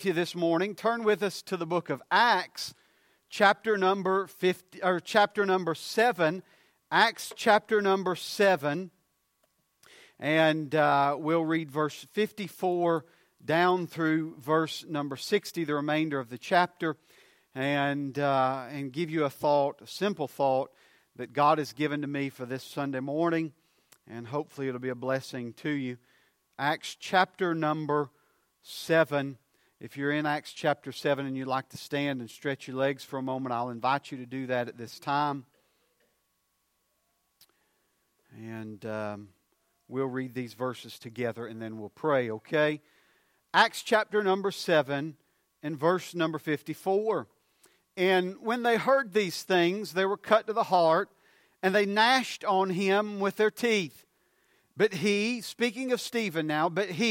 You this morning, turn with us to the book of Acts, chapter number 7. Acts chapter number 7, and we'll read verse 54 down through verse number 60, the remainder of the chapter, and give you a simple thought that God has given to me for this Sunday morning, and hopefully it'll be a blessing to you. Acts chapter number 7. If you're in Acts chapter 7 and you'd like to stand and stretch your legs for a moment, I'll invite you to do that at this time. And we'll read these verses together and then we'll pray, okay? Acts chapter number 7 and verse number 54. And when they heard these things, they were cut to the heart, and they gnashed on him with their teeth. But he, speaking of Stephen now,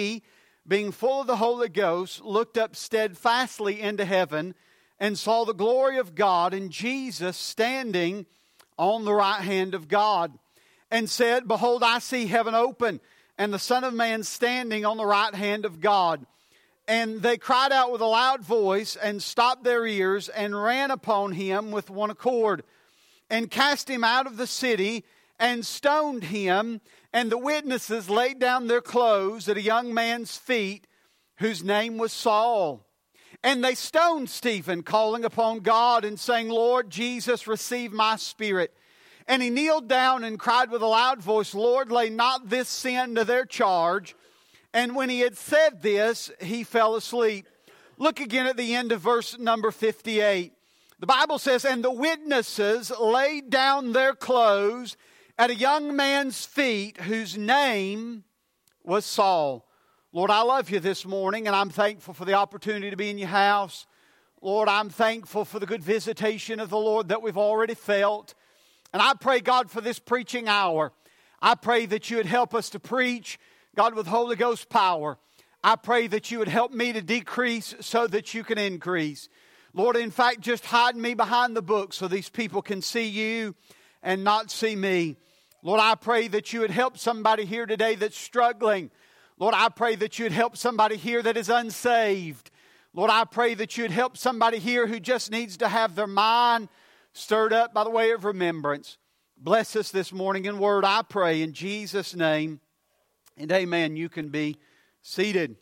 being full of the Holy Ghost, looked up steadfastly into heaven and saw the glory of God and Jesus standing on the right hand of God, and said, Behold, I see heaven open, and the Son of Man standing on the right hand of God. And they cried out with a loud voice, and stopped their ears, and ran upon him with one accord, and cast him out of the city, and stoned him. And the witnesses laid down their clothes at a young man's feet, whose name was Saul. And they stoned Stephen, calling upon God and saying, Lord Jesus, receive my spirit. And he kneeled down and cried with a loud voice, Lord, lay not this sin to their charge. And when he had said this, he fell asleep. Look again at the end of verse number 58. The Bible says, And the witnesses laid down their clothes at a young man's feet, whose name was Saul. Lord, I love you this morning, and I'm thankful for the opportunity to be in your house. Lord, I'm thankful for the good visitation of the Lord that we've already felt. And I pray, God, for this preaching hour. I pray that you would help us to preach, God, with Holy Ghost power. I pray that you would help me to decrease so that you can increase. Lord, in fact, just hide me behind the book so these people can see you and not see me. Lord, I pray that you would help somebody here today that's struggling. Lord, I pray that you would help somebody here that is unsaved. Lord, I pray that you would help somebody here who just needs to have their mind stirred up by the way of remembrance. Bless us this morning in word, I pray, in Jesus' name. And amen. You can be seated.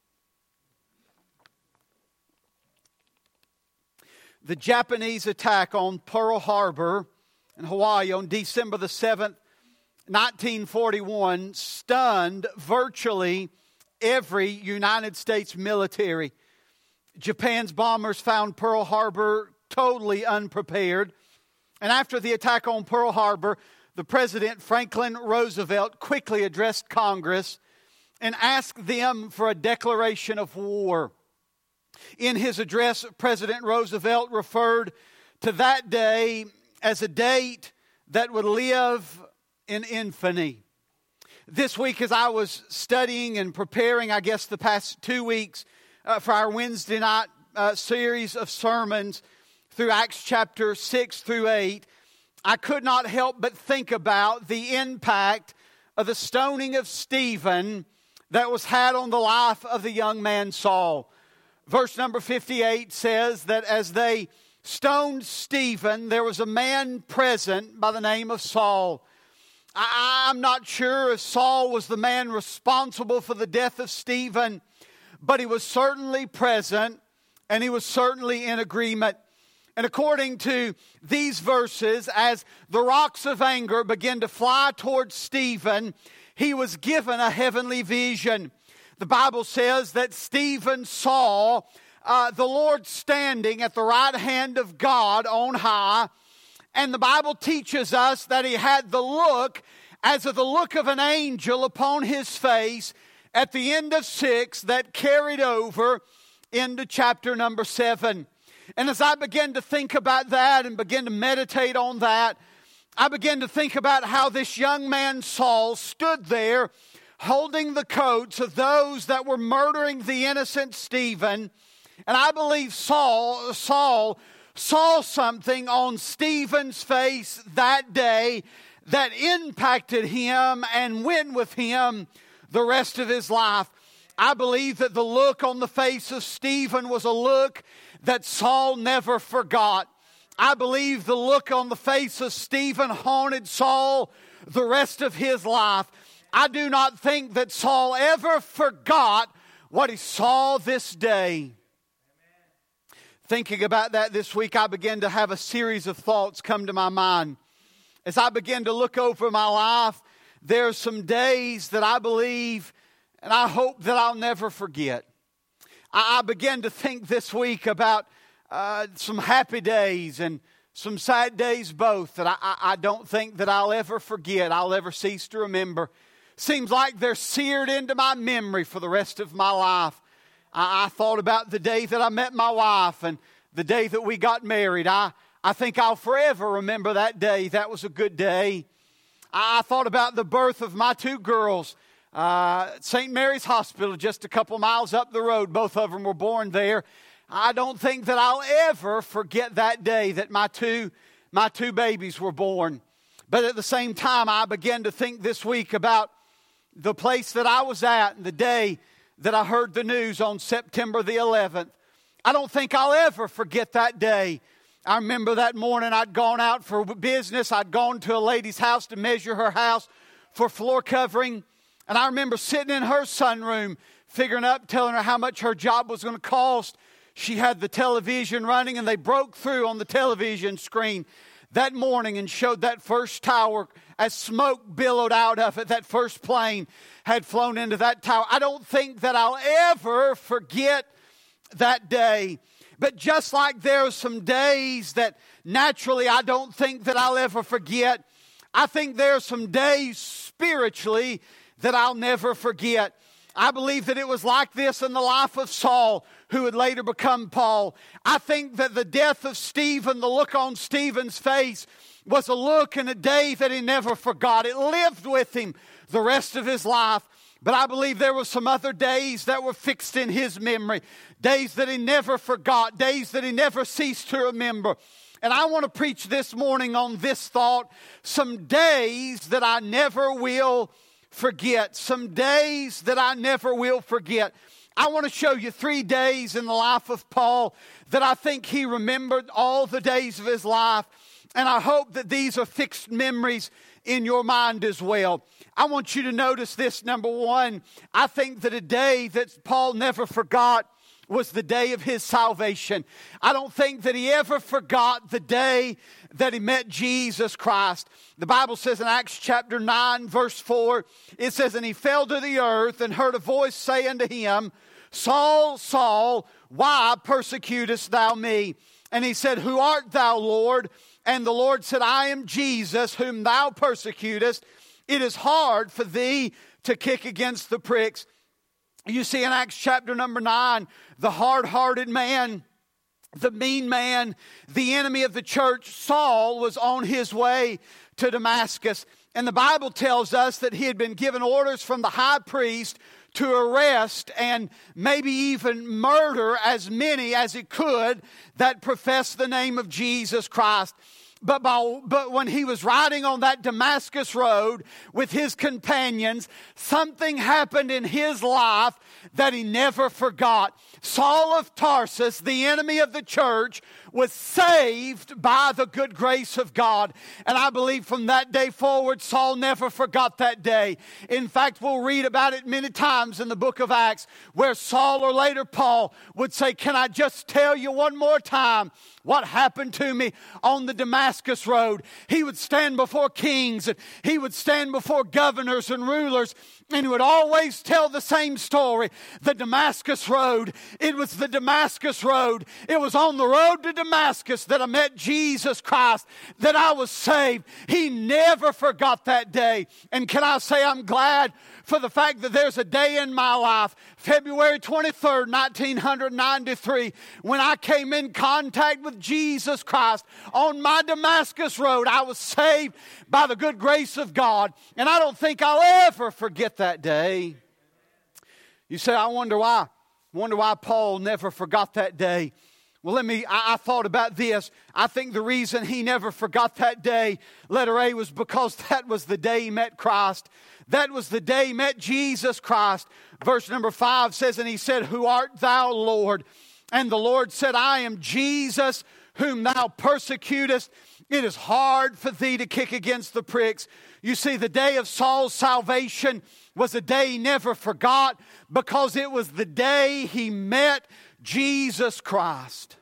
The Japanese attack on Pearl Harbor in Hawaii on December the 7th, 1941 stunned virtually every United States military. Japan's bombers found Pearl Harbor totally unprepared. And after the attack on Pearl Harbor, the President Franklin Roosevelt quickly addressed Congress and asked them for a declaration of war. In his address, President Roosevelt referred to that day as a date that would live in infamy. This week, as I was studying and preparing, I guess the past 2 weeks for our Wednesday night series of sermons through Acts chapter 6 through 8, I could not help but think about the impact of the stoning of Stephen that was had on the life of the young man Saul. Verse number 58 says that as they stoned Stephen, there was a man present by the name of Saul. I'm not sure if Saul was the man responsible for the death of Stephen, but he was certainly present and he was certainly in agreement. And according to these verses, as the rocks of anger began to fly towards Stephen, he was given a heavenly vision. The Bible says that Stephen saw the Lord standing at the right hand of God on high. And the Bible teaches us that he had the look as of the look of an angel upon his face at the end of 6 that carried over into chapter number 7. And as I began to think about that and begin to meditate on that, I began to think about how this young man Saul stood there holding the coats of those that were murdering the innocent Stephen. And I believe Saul saw something on Stephen's face that day that impacted him and went with him the rest of his life. I believe that the look on the face of Stephen was a look that Saul never forgot. I believe the look on the face of Stephen haunted Saul the rest of his life. I do not think that Saul ever forgot what he saw this day. Thinking about that this week, I began to have a series of thoughts come to my mind. As I began to look over my life, there are some days that I believe and I hope that I'll never forget. I began to think this week about some happy days and some sad days both that I don't think that I'll ever forget, I'll ever cease to remember. Seems like they're seared into my memory for the rest of my life. I thought about the day that I met my wife and the day that we got married. I think I'll forever remember that day. That was a good day. I thought about the birth of my two girls. St. Mary's Hospital, just a couple miles up the road. Both of them were born there. I don't think that I'll ever forget that day that my two babies were born. But at the same time, I began to think this week about the place that I was at and the day that I heard the news on September the 11th. I don't think I'll ever forget that day. I remember that morning I'd gone out for business. I'd gone to a lady's house to measure her house for floor covering. And I remember sitting in her sunroom, figuring up, telling her how much her job was going to cost. She had the television running, and they broke through on the television screen that morning and showed that first tower as smoke billowed out of it. That first plane had flown into that tower. I don't think that I'll ever forget that day. But just like there are some days that naturally I don't think that I'll ever forget, I think there are some days spiritually that I'll never forget. I believe that it was like this in the life of Saul, who would later become Paul. I think that the death of Stephen, the look on Stephen's face, was a look and a day that he never forgot. It lived with him the rest of his life. But I believe there were some other days that were fixed in his memory. Days that he never forgot. Days that he never ceased to remember. And I want to preach this morning on this thought. Some days that I never will forget. Some days that I never will forget. I want to show you 3 days in the life of Paul that I think he remembered all the days of his life. And I hope that these are fixed memories in your mind as well. I want you to notice this. Number one, I think that a day that Paul never forgot was the day of his salvation. I don't think that he ever forgot the day that he met Jesus Christ. The Bible says in Acts chapter 9 verse 4, it says, "And he fell to the earth and heard a voice say unto him, Saul, Saul, why persecutest thou me? And he said, Who art thou, Lord? And the Lord said, I am Jesus, whom thou persecutest. It is hard for thee to kick against the pricks." You see in Acts chapter number 9, the hard-hearted man, the mean man, the enemy of the church, Saul, was on his way to Damascus. And the Bible tells us that he had been given orders from the high priest to arrest and maybe even murder as many as he could that professed the name of Jesus Christ. But when he was riding on that Damascus road with his companions, something happened in his life that he never forgot. Saul of Tarsus, the enemy of the church, was saved by the good grace of God. And I believe from that day forward, Saul never forgot that day. In fact, we'll read about it many times in the book of Acts, where Saul or later Paul would say, "Can I just tell you one more time what happened to me on the Damascus road?" He would stand before kings, and he would stand before governors and rulers, and he would always tell the same story. The Damascus road. It was the Damascus road. It was on the road to Damascus that I met Jesus Christ, that I was saved. He never forgot that day. And can I say I'm glad for the fact that there's a day in my life, February 23rd, 1993, when I came in contact with Jesus Christ on my Damascus road. I was saved by the good grace of God. And I don't think I'll ever forget that day. You say, I wonder why. Paul never forgot that day. Well, I thought about this. I think the reason he never forgot that day, letter A, was because that was the day he met Christ. That was the day he met Jesus Christ. Verse number 5 says, and he said, who art thou, Lord? And the Lord said, I am Jesus, whom thou persecutest. It is hard for thee to kick against the pricks. You see, the day of Saul's salvation was a day he never forgot because it was the day he met Jesus Christ.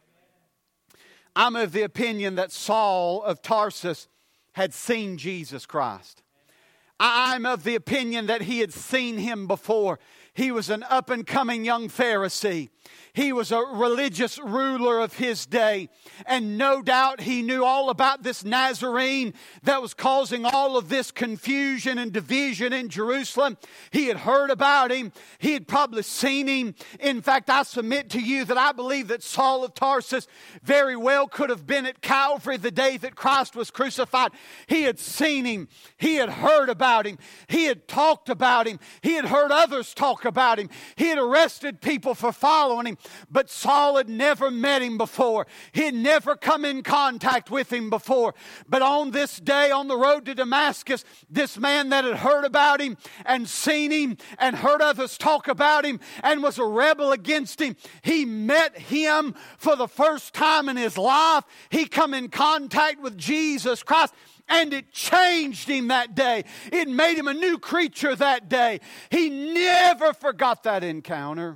I'm of the opinion that Saul of Tarsus had seen Jesus Christ. I'm of the opinion that he had seen him before. He was an up-and-coming young Pharisee. He was a religious ruler of his day. And no doubt he knew all about this Nazarene that was causing all of this confusion and division in Jerusalem. He had heard about him. He had probably seen him. In fact, I submit to you that I believe that Saul of Tarsus very well could have been at Calvary the day that Christ was crucified. He had seen him. He had heard about him. He had talked about him. He had heard others talk about him. He had arrested people for following him. But Saul had never met him before. He had never come in contact with him before. But on this day on the road to Damascus, this man that had heard about him and seen him and heard others talk about him and was a rebel against him, he met him for the first time in his life. He come in contact with Jesus Christ. And it changed him that day. It made him a new creature that day. He never forgot that encounter.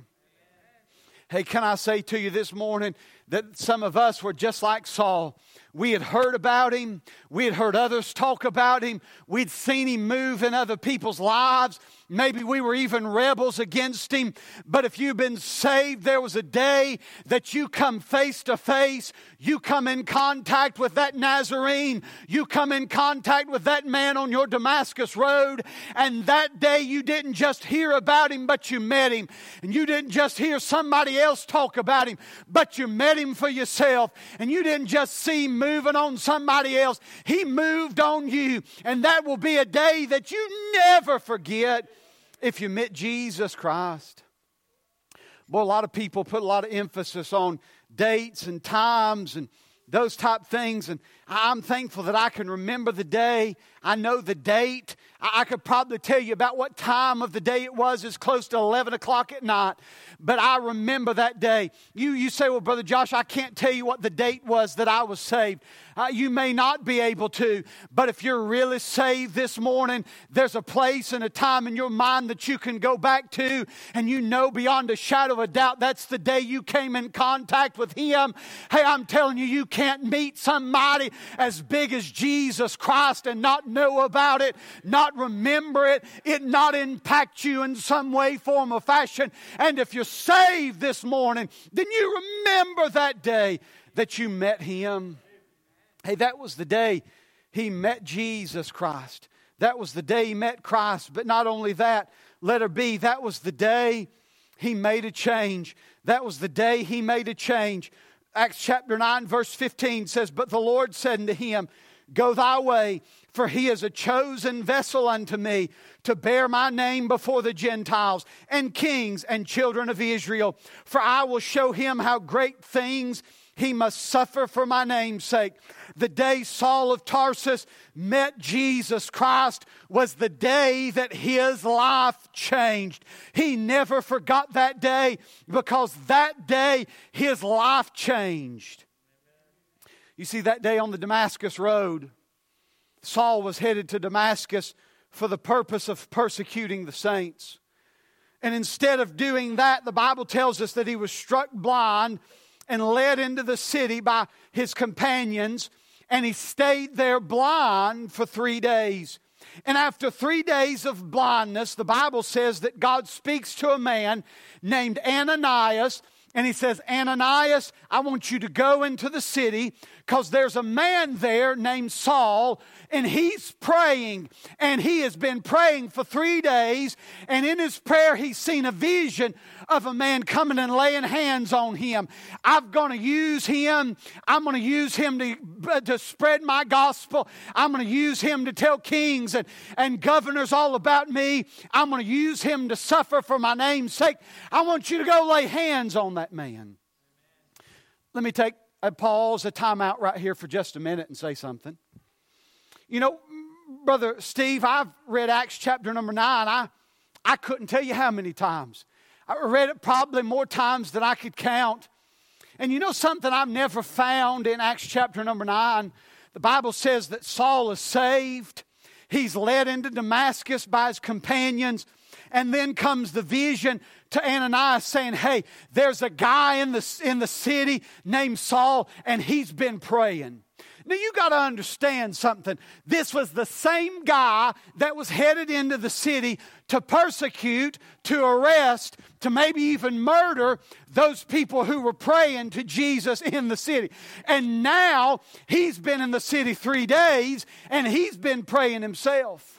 Hey, can I say to you this morning that some of us were just like Saul. We had heard about him. We had heard others talk about him. We'd seen him move in other people's lives. Maybe we were even rebels against him. But if you've been saved, there was a day that you come face to face. You come in contact with that Nazarene. You come in contact with that man on your Damascus road. And that day you didn't just hear about him, but you met him. And you didn't just hear somebody else talk about him, but you met him for yourself. And you didn't just see him moving on somebody else. He moved on you. And that will be a day that you never forget if you met Jesus Christ. Boy, a lot of people put a lot of emphasis on dates and times and those type things. And I'm thankful that I can remember the day. I know the date. I could probably tell you about what time of the day it was. It's close to 11 o'clock at night. But I remember that day. You say, well, Brother Josh, I can't tell you what the date was that I was saved. You may not be able to. But if you're really saved this morning, there's a place and a time in your mind that you can go back to. And you know beyond a shadow of a doubt that's the day you came in contact with Him. Hey, I'm telling you, you can't meet somebody as big as Jesus Christ and not know about it, not remember it not impact you in some way, form, or fashion. And if you're saved this morning, then you remember that day that you met Him. Hey, that was the day he met Jesus Christ. That was the day he met Christ. But not only that, letter B, that was the day he made a change. That was the day he made a change. Acts chapter 9 verse 15 says, but the Lord said unto him, go thy way, for he is a chosen vessel unto me to bear my name before the Gentiles and kings and children of Israel. For I will show him how great things he must suffer for my name's sake. The day Saul of Tarsus met Jesus Christ was the day that his life changed. He never forgot that day because that day his life changed. You see, that day on the Damascus road, Saul was headed to Damascus for the purpose of persecuting the saints. And instead of doing that, the Bible tells us that he was struck blind and led into the city by his companions, and he stayed there blind for 3 days. And after 3 days of blindness, the Bible says that God speaks to a man named Ananias, and he says, Ananias, I want you to go into the city because there's a man there named Saul, and he's praying. And he has been praying for 3 days. And in his prayer, he's seen a vision of a man coming and laying hands on him. I'm going to use him. I'm going to use him to spread my gospel. I'm going to use him to tell kings and governors all about me. I'm going to use him to suffer for my name's sake. I want you to go lay hands on that man. Let me take a pause, a time out right here for just a minute and say something. You know, Brother Steve, I've read Acts chapter number 9. I couldn't tell you how many times. I read it probably more times than I could count. And you know something I've never found in Acts chapter number 9? The Bible says that Saul is saved. He's led into Damascus by his companions. And then comes the vision to Ananias saying, hey, there's a guy in the city named Saul, and he's been praying. Now, you got to understand something. This was the same guy that was headed into the city to persecute, to arrest, to maybe even murder those people who were praying to Jesus in the city. And now he's been in the city 3 days, and he's been praying himself.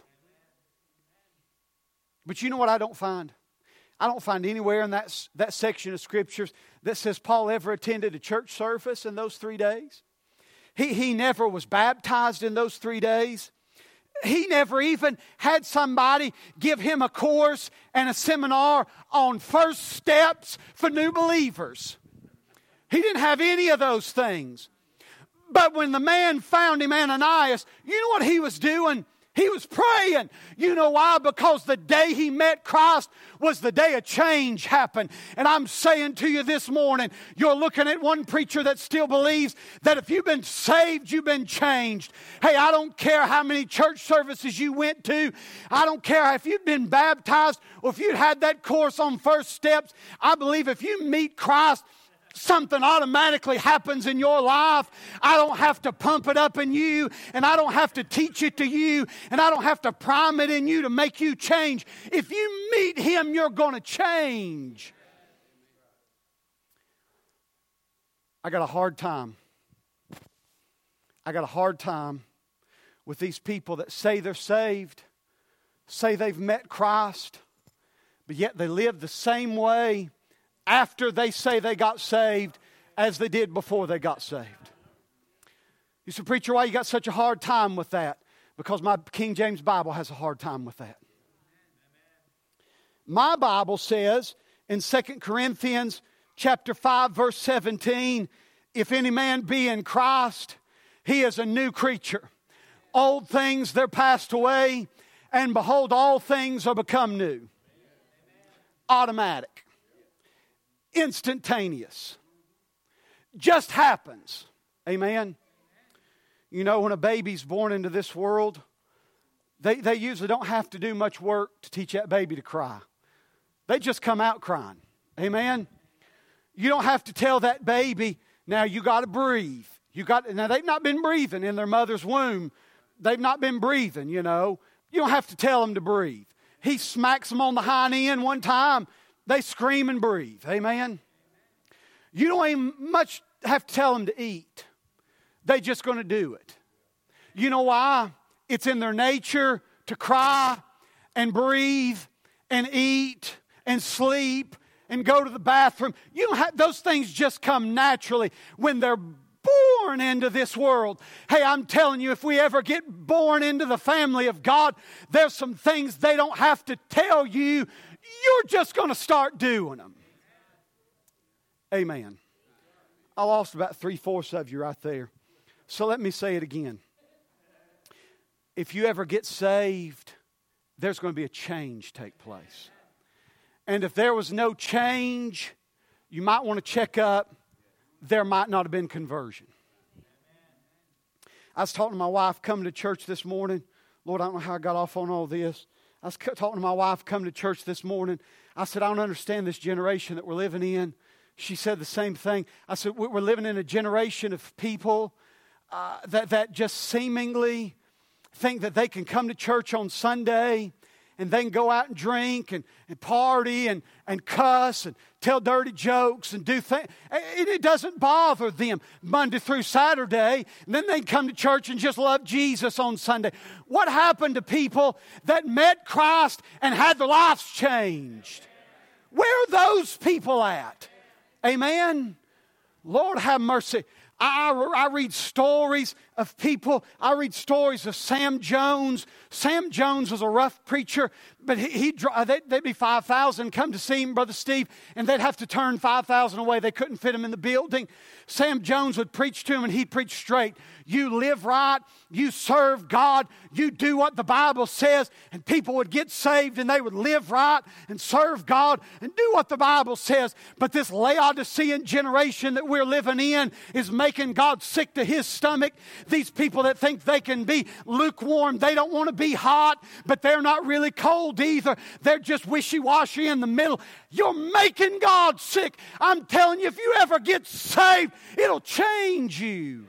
But you know what I don't find? I don't find anywhere in that section of Scriptures that says Paul ever attended a church service in those 3 days. He never was baptized in those 3 days. He never even had somebody give him a course and a seminar on first steps for new believers. He didn't have any of those things. But when the man found him, Ananias, you know what he was doing? He was praying. You know why? Because the day he met Christ was the day a change happened. And I'm saying to you this morning, you're looking at one preacher that still believes that if you've been saved, you've been changed. Hey, I don't care how many church services you went to. I don't care if you've been baptized or if you'd had that course on first steps. I believe if you meet Christ, something automatically happens in your life. I don't have to pump it up in you, and I don't have to teach it to you, and I don't have to prime it in you to make you change. If you meet Him, you're going to change. I got a hard time with these people that say they're saved, say they've met Christ, but yet they live the same way after they say they got saved as they did before they got saved. You say, preacher, why you got such a hard time with that? Because my King James Bible has a hard time with that. My Bible says in 2 Corinthians chapter 5, verse 17, if any man be in Christ, he is a new creature. Old things, they're passed away, and behold, all things are become new. Automatic. Instantaneous. Just happens. Amen. You know, when a baby's born into this world, they usually don't have to do much work to teach that baby to cry. They just come out crying. Amen. You don't have to tell that baby, now you got to breathe. Now they've not been breathing in their mother's womb. They've not been breathing, you know. You don't have to tell them to breathe. He smacks them on the hind end one time. They scream and breathe. Amen. You don't even much have to tell them to eat. They're just going to do it. You know why? It's in their nature to cry and breathe and eat and sleep and go to the bathroom. You don't have, those things just come naturally when they're born into this world. Hey, I'm telling you, if we ever get born into the family of God, there's some things they don't have to tell you. You're just going to start doing them. Amen. I lost about 3/4 of you right there. So let me say it again. If you ever get saved, there's going to be a change take place. And if there was no change, you might want to check up. There might not have been conversion. I was talking to my wife coming to church this morning. Lord, I don't know how I got off on all this. I was talking to my wife coming to church this morning. I said, I don't understand this generation that we're living in. She said the same thing. I said, we're living in a generation of people that just seemingly think that they can come to church on Sunday and they can go out and drink and party and cuss and tell dirty jokes and do things. It doesn't bother them Monday through Saturday. And then they come to church and just love Jesus on Sunday. What happened to people that met Christ and had their lives changed? Where are those people at? Amen? Lord have mercy. I read stories of people. I read stories of Sam Jones. Sam Jones was a rough preacher, but there'd be 5,000 come to see him, Brother Steve, and they'd have to turn 5,000 away. They couldn't fit him in the building. Sam Jones would preach to him, and he'd preach straight. You live right. You serve God. You do what the Bible says, and people would get saved, and they would live right and serve God and do what the Bible says. But this Laodicean generation that we're living in is making God sick to his stomach. These people that think they can be lukewarm, they don't want to be hot, but they're not really cold either. They're just wishy-washy in the middle. You're making God sick. I'm telling you, if you ever get saved, it'll change you.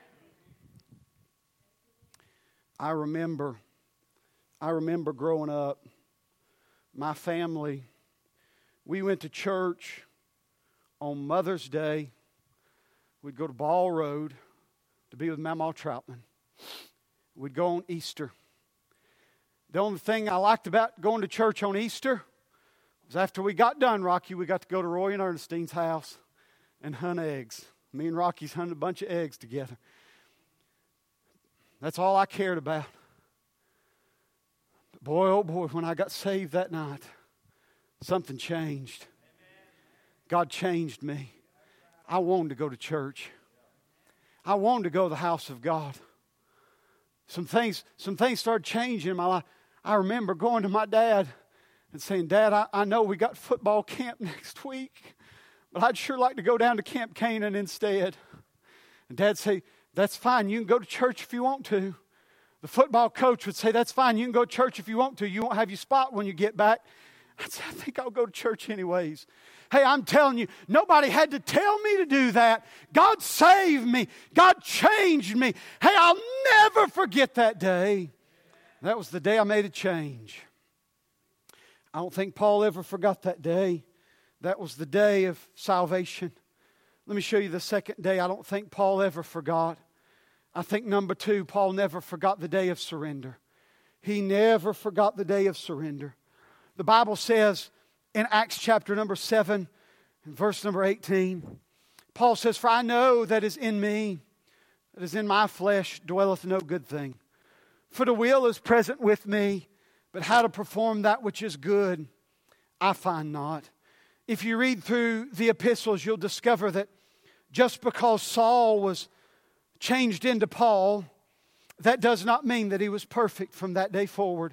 I remember growing up, my family, we went to church on Mother's Day. We'd go to Ball Road to be with Mama Troutman. We'd go on Easter. The only thing I liked about going to church on Easter was after we got done, Rocky, we got to go to Roy and Ernestine's house and hunt eggs. Me and Rocky's hunted a bunch of eggs together. That's all I cared about. But boy, oh boy, when I got saved that night, something changed. God changed me. I wanted to go to church. I wanted to go to the house of God. Some things started changing in my life. I remember going to my dad and saying, Dad, I know we got football camp next week, but I'd sure like to go down to Camp Canaan instead. And Dad say, that's fine. You can go to church if you want to. The football coach would say, that's fine. You can go to church if you want to. You won't have your spot when you get back. I'd say, I think I'll go to church anyways. Hey, I'm telling you, nobody had to tell me to do that. God saved me. God changed me. Hey, I'll never forget that day. That was the day I made a change. I don't think Paul ever forgot that day. That was the day of salvation. Let me show you the second day I don't think Paul ever forgot. I think number 2, Paul never forgot the day of surrender. He never forgot the day of surrender. The Bible says in Acts chapter number 7, and verse number 18, Paul says, For I know that is in me, that is in my flesh, dwelleth no good thing. For the will is present with me, but how to perform that which is good, I find not. If you read through the epistles, you'll discover that just because Saul was changed into Paul, that does not mean that he was perfect from that day forward.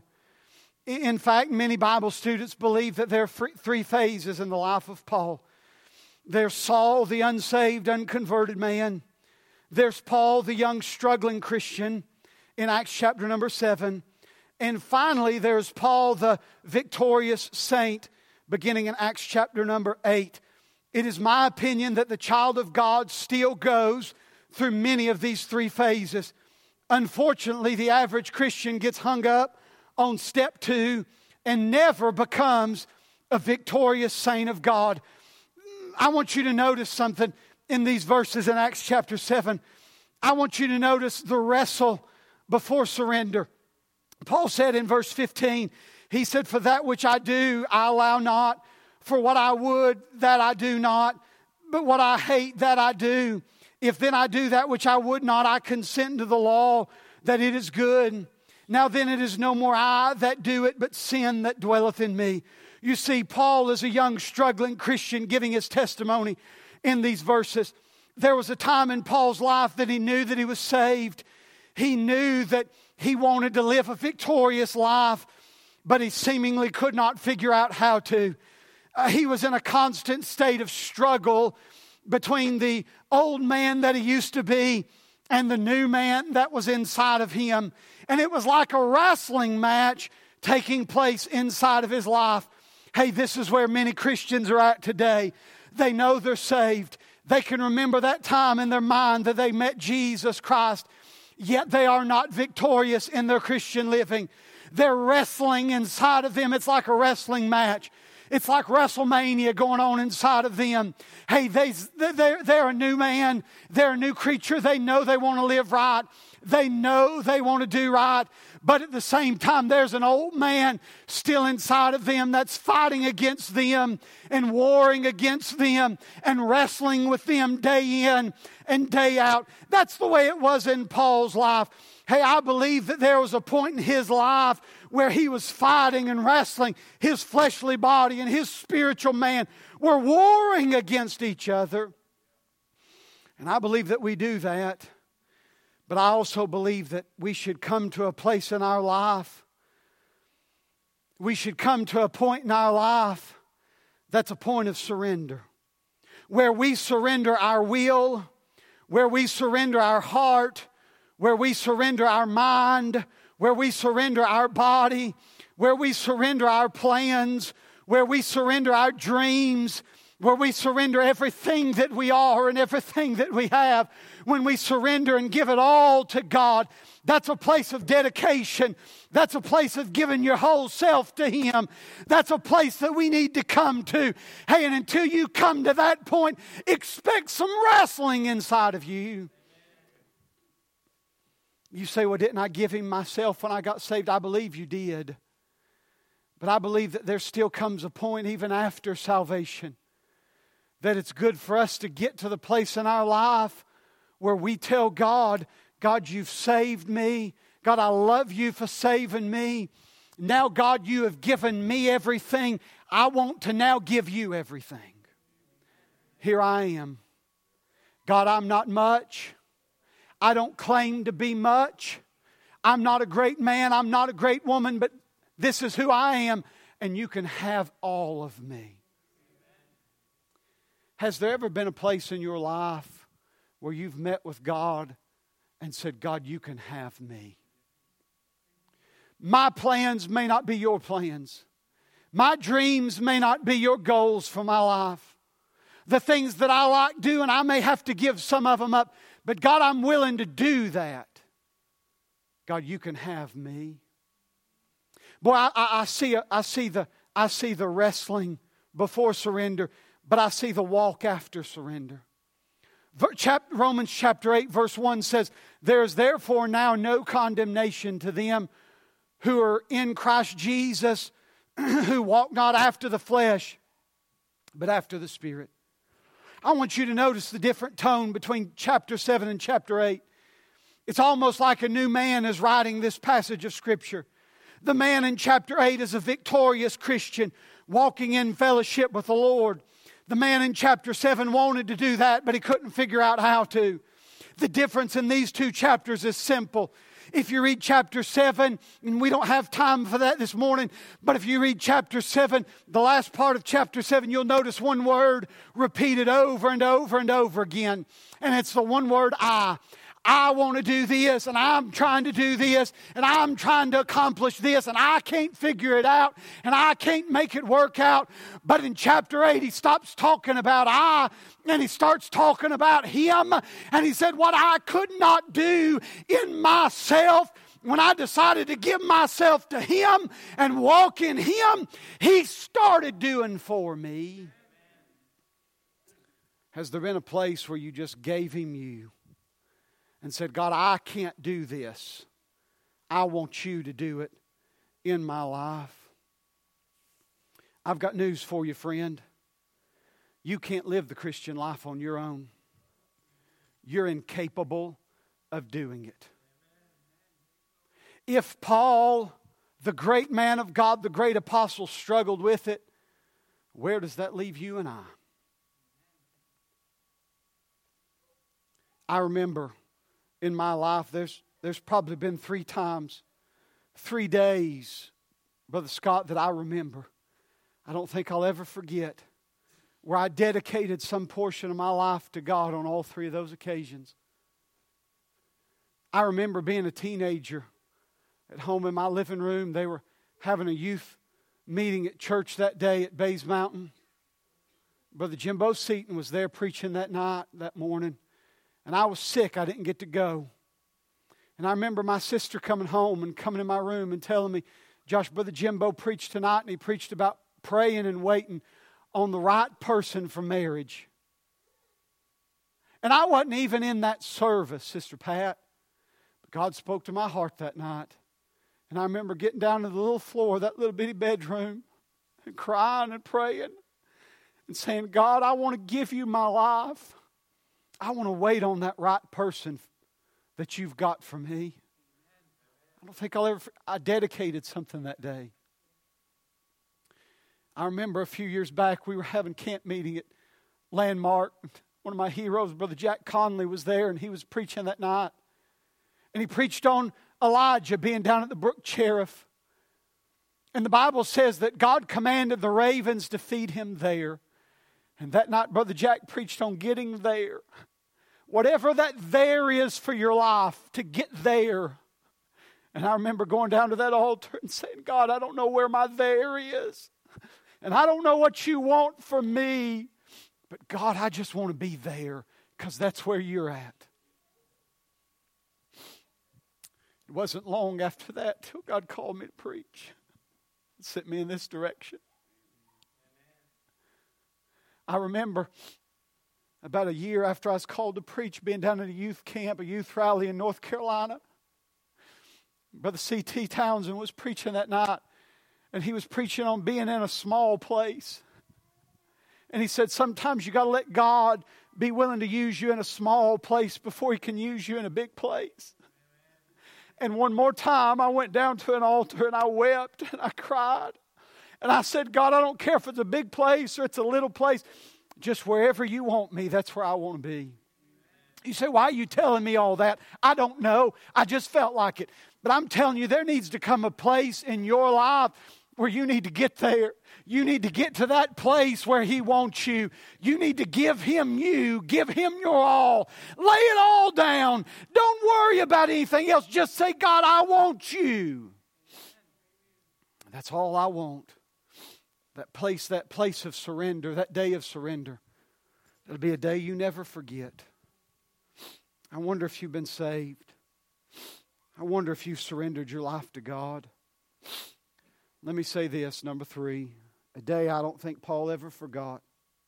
In fact, many Bible students believe that there are 3 phases in the life of Paul. There's Saul, the unsaved, unconverted man. There's Paul, the young, struggling Christian in Acts chapter number 7. And finally, there's Paul, the victorious saint, beginning in Acts chapter number 8. It is my opinion that the child of God still goes through many of these 3 phases. Unfortunately, the average Christian gets hung up on step 2 and never becomes a victorious saint of God. I want you to notice something in these verses in Acts chapter 7. I want you to notice the wrestle before surrender. Paul said in verse 15, he said, For that which I do, I allow not. For what I would, that I do not. But what I hate, that I do. If then I do that which I would not, I consent to the law that it is good. Now then it is no more I that do it, but sin that dwelleth in me. You see, Paul is a young, struggling Christian giving his testimony in these verses. There was a time in Paul's life that he knew that he was saved. He knew that he wanted to live a victorious life, but he seemingly could not figure out how to. He was in a constant state of struggle between the old man that he used to be and the new man that was inside of him. And it was like a wrestling match taking place inside of his life. Hey, this is where many Christians are at today. They know they're saved. They can remember that time in their mind that they met Jesus Christ, yet they are not victorious in their Christian living. They're wrestling inside of them. It's like a wrestling match. It's like WrestleMania going on inside of them. Hey, they're a new man. They're a new creature. They know they want to live right. They know they want to do right. But at the same time, there's an old man still inside of them that's fighting against them and warring against them and wrestling with them day in and day out. That's the way it was in Paul's life. Hey, I believe that there was a point in his life where he was fighting and wrestling. His fleshly body and his spiritual man were warring against each other. And I believe that we do that. But I also believe that we should come to a place in our life. We should come to a point in our life that's a point of surrender. Where we surrender our will, where we surrender our heart, where we surrender our mind, where we surrender our body, where we surrender our plans, where we surrender our dreams, where we surrender everything that we are and everything that we have. When we surrender and give it all to God, that's a place of dedication. That's a place of giving your whole self to Him. That's a place that we need to come to. Hey, and until you come to that point, expect some wrestling inside of you. You say, well, didn't I give Him myself when I got saved? I believe you did. But I believe that there still comes a point, even after salvation, that it's good for us to get to the place in our life where we tell God, God, you've saved me. God, I love you for saving me. Now, God, you have given me everything. I want to now give you everything. Here I am. God, I'm not much. I don't claim to be much. I'm not a great man. I'm not a great woman, but this is who I am, and you can have all of me. Has there ever been a place in your life where you've met with God and said, God, you can have me? My plans may not be your plans. My dreams may not be your goals for my life. The things that I like doing, I may have to give some of them up. But God, I'm willing to do that. God, you can have me. Boy, I see the wrestling before surrender, but I see the walk after surrender. Romans chapter 8 verse 1 says, there is therefore now no condemnation to them who are in Christ Jesus, who walk not after the flesh, but after the Spirit. I want you to notice the different tone between chapter 7 and chapter 8. It's almost like a new man is writing this passage of Scripture. The man in chapter 8 is a victorious Christian walking in fellowship with the Lord. The man in chapter 7 wanted to do that, but he couldn't figure out how to. The difference in these two chapters is simple. If you read chapter 7, and we don't have time for that this morning, but if you read chapter 7, the last part of chapter 7, you'll notice one word repeated over and over and over again. And it's the one word, I. I want to do this, and I'm trying to do this, and I'm trying to accomplish this, and I can't figure it out, and I can't make it work out. But in chapter 8, he stops talking about I, and he starts talking about Him. And he said, what I could not do in myself, when I decided to give myself to Him and walk in Him, He started doing for me. Has there been a place where you just gave Him you? And said, God, I can't do this. I want you to do it in my life. I've got news for you, friend. You can't live the Christian life on your own. You're incapable of doing it. If Paul, the great man of God, the great apostle, struggled with it, where does that leave you and I? I remember in my life, there's probably been 3 times, 3 days, Brother Scott, that I remember. I don't think I'll ever forget, where I dedicated some portion of my life to God on all 3 of those occasions. I remember being a teenager at home in my living room. They were having a youth meeting at church that day at Bays Mountain. Brother Jimbo Seaton was there preaching that morning. And I was sick. I didn't get to go. And I remember my sister coming home and coming in my room and telling me, Josh, Brother Jimbo preached tonight, and he preached about praying and waiting on the right person for marriage. And I wasn't even in that service, Sister Pat. God spoke to my heart that night. And I remember getting down to the little floor of that little bitty bedroom and crying and praying and saying, God, I want to give you my life. I want to wait on that right person that you've got for me. I don't think I dedicated something that day. I remember a few years back we were having camp meeting at Landmark. One of my heroes, Brother Jack Conley, was there and he was preaching that night. And he preached on Elijah being down at the brook Cherith. And the Bible says that God commanded the ravens to feed him there. And that night Brother Jack preached on getting there. Whatever that there is for your life, to get there. And I remember going down to that altar and saying, God, I don't know where my there is. And I don't know what you want from me. But God, I just want to be there because that's where you're at. It wasn't long after that till God called me to preach and sent me in this direction. I remember about a year after I was called to preach, being down at a youth camp, a youth rally in North Carolina. Brother C.T. Townsend was preaching that night, and he was preaching on being in a small place. And he said, sometimes you got to let God be willing to use you in a small place before He can use you in a big place. And one more time, I went down to an altar and I wept and I cried. And I said, God, I don't care if it's a big place or it's a little place. Just wherever you want me, that's where I want to be. You say, why are you telling me all that? I don't know. I just felt like it. But I'm telling you, there needs to come a place in your life where you need to get there. You need to get to that place where He wants you. You need to give Him you. Give Him your all. Lay it all down. Don't worry about anything else. Just say, God, I want you. That's all I want. That place of surrender, that day of surrender. It'll be a day you never forget. I wonder if you've been saved. I wonder if you've surrendered your life to God. Let me say this, number 3. A day I don't think Paul ever forgot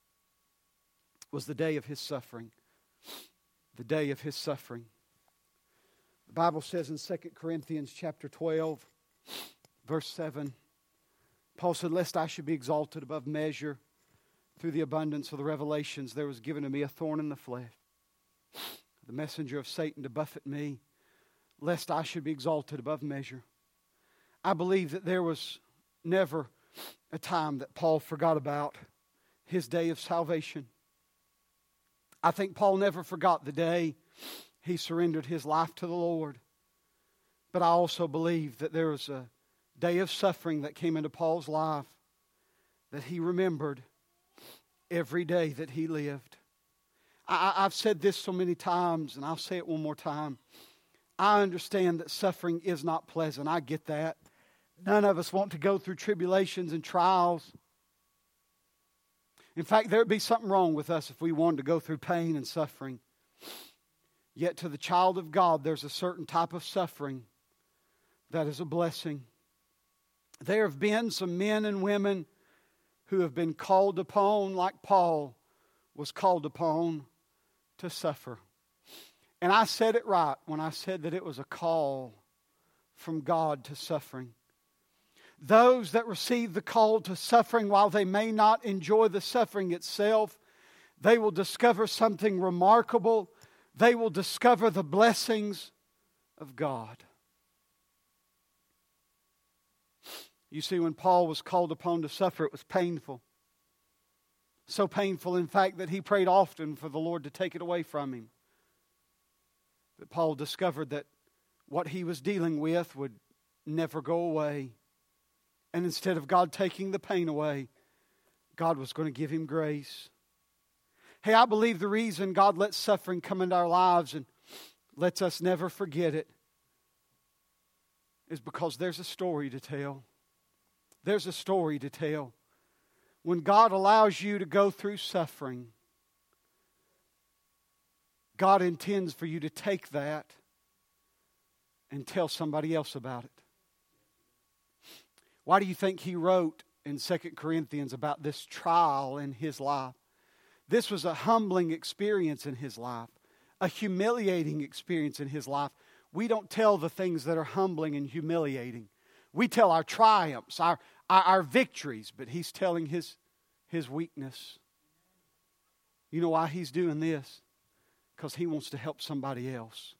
was the day of his suffering. The day of his suffering. The Bible says in 2 Corinthians chapter 12, verse 7, Paul said, lest I should be exalted above measure through the abundance of the revelations, there was given to me a thorn in the flesh, the messenger of Satan to buffet me, lest I should be exalted above measure. I believe that there was never a time that Paul forgot about his day of salvation. I think Paul never forgot the day he surrendered his life to the Lord. But I also believe that there was a day of suffering that came into Paul's life that he remembered every day that he lived. I've said this so many times, and I'll say it one more time. I understand that suffering is not pleasant. I get that. None of us want to go through tribulations and trials. In fact, there would be something wrong with us if we wanted to go through pain and suffering. Yet to the child of God, there's a certain type of suffering that is a blessing. There have been some men and women who have been called upon, like Paul was called upon, to suffer. And I said it right when I said that it was a call from God to suffering. Those that receive the call to suffering, while they may not enjoy the suffering itself, they will discover something remarkable. They will discover the blessings of God. You see, when Paul was called upon to suffer, it was painful. So painful, in fact, that he prayed often for the Lord to take it away from him. But Paul discovered that what he was dealing with would never go away. And instead of God taking the pain away, God was going to give him grace. Hey, I believe the reason God lets suffering come into our lives and lets us never forget it is because there's a story to tell. There's a story to tell. When God allows you to go through suffering, God intends for you to take that and tell somebody else about it. Why do you think he wrote in 2 Corinthians about this trial in his life? This was a humbling experience in his life, a humiliating experience in his life. we don't tell the things that are humbling and humiliating. We tell our triumphs, our victories, but He's telling His weakness. You know why He's doing this? Because He wants to help somebody else.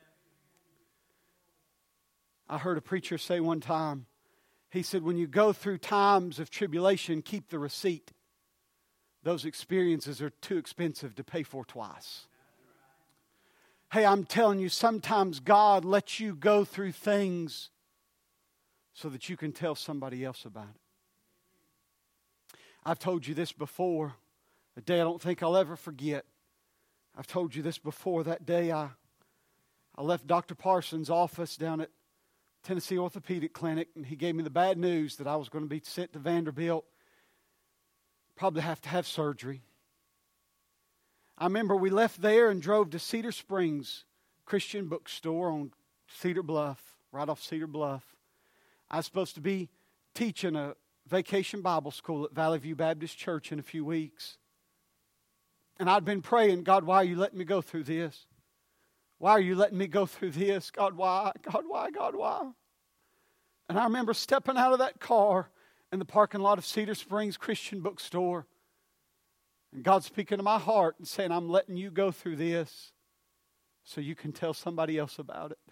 I heard a preacher say one time, he said, when you go through times of tribulation, keep the receipt. Those experiences are too expensive to pay for twice. Hey, I'm telling you, sometimes God lets you go through things so that you can tell somebody else about it. I've told you this before, a day I don't think I'll ever forget. I've told you this before. That day I left Dr. Parsons' office down at Tennessee Orthopedic Clinic, and he gave me the bad news that I was going to be sent to Vanderbilt, probably have to have surgery. I remember we left there and drove to Cedar Springs Christian Bookstore on Cedar Bluff, right off Cedar Bluff. I was supposed to be teaching a vacation Bible school at Valley View Baptist Church in a few weeks. And I'd been praying, God, why are you letting me go through this? Why are you letting me go through this? God, why? God, why? God, why? And I remember stepping out of that car in the parking lot of Cedar Springs Christian Bookstore, and God speaking to my heart and saying, I'm letting you go through this so you can tell somebody else about it.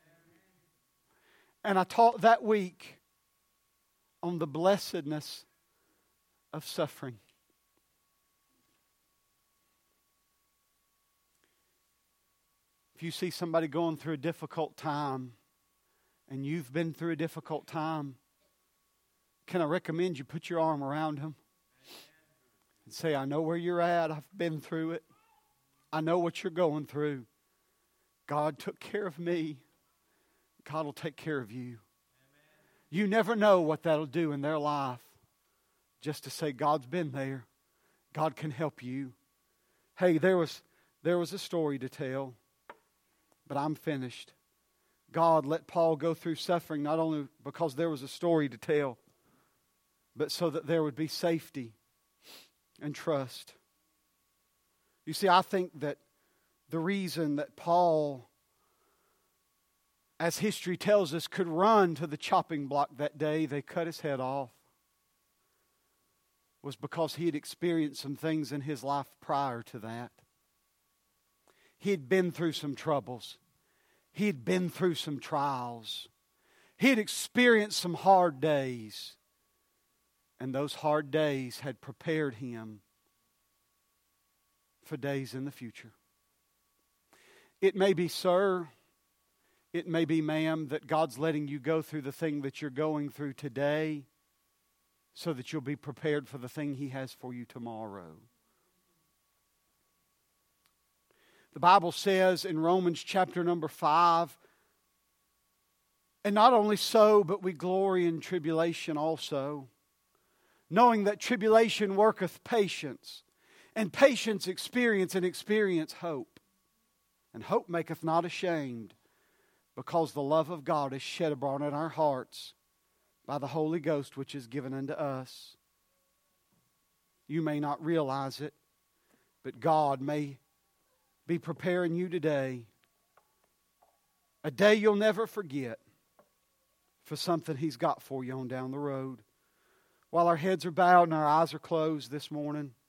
And I taught that week on the blessedness of suffering. If you see somebody going through a difficult time, and you've been through a difficult time, can I recommend you put your arm around them and say, I know where you're at. I've been through it. I know what you're going through. God took care of me. God will take care of you. You never know what that'll do in their life. Just to say, God's been there. God can help you. Hey, there was a story to tell, but I'm finished. God let Paul go through suffering not only because there was a story to tell, but so that there would be safety and trust. You see, I think that the reason that Paul, as history tells us, could run to the chopping block that day they cut his head off was because he had experienced some things in his life prior to that. He had been through some troubles. He had been through some trials. He had experienced some hard days. And those hard days had prepared him for days in the future. It may be, sir, it may be, ma'am, that God's letting you go through the thing that you're going through today so that you'll be prepared for the thing He has for you tomorrow. The Bible says in Romans chapter number 5, and not only so, but we glory in tribulation also, knowing that tribulation worketh patience, and patience experience, and experience hope. And hope maketh not ashamed, because the love of God is shed abroad in our hearts by the Holy Ghost which is given unto us. You may not realize it, but God may be preparing you today, a day you'll never forget, for something He's got for you on down the road. While our heads are bowed and our eyes are closed this morning,